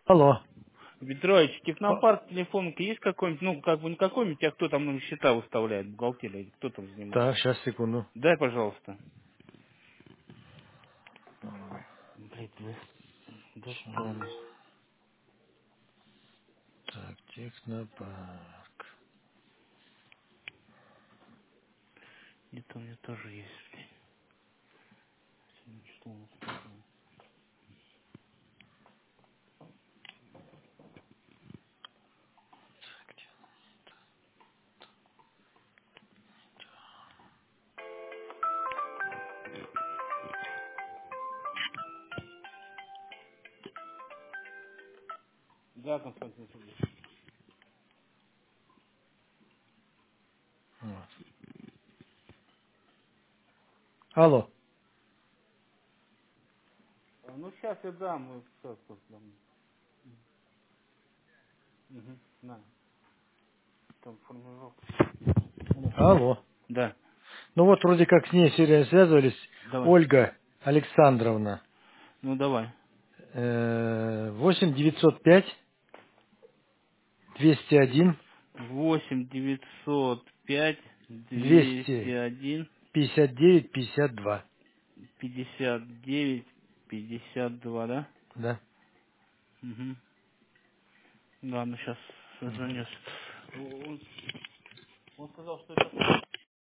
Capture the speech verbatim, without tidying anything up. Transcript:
Алло. Петрович, А, технопарк, телефонка есть какой-нибудь, ну, как бы не какой-нибудь, а кто там ну, счета выставляет, бухгалтерия, кто там занимается? Так, сейчас, секунду. Дай, пожалуйста. Блин, вы достали. Так, технопарк. Где-то у меня тоже есть. Блин, что у нас такое? Да, Константин Сергеевич. Вот. Алло. А, ну, сейчас я дам, мы сейчас вот дам. Угу, на, там формулировка. Алло. Да, Ну вот вроде как с ней сегодня связывались. давай. Ольга Александровна. Ну, давай. Э, восемь девятьсот пять двести один Восемь девятьсот пять двести двести один пятьдесят девять пятьдесят два. пятьдесят девять пятьдесят два, да? Да. Угу. Ладно, сейчас Мгм. созвонюсь. Он, он сказал, что это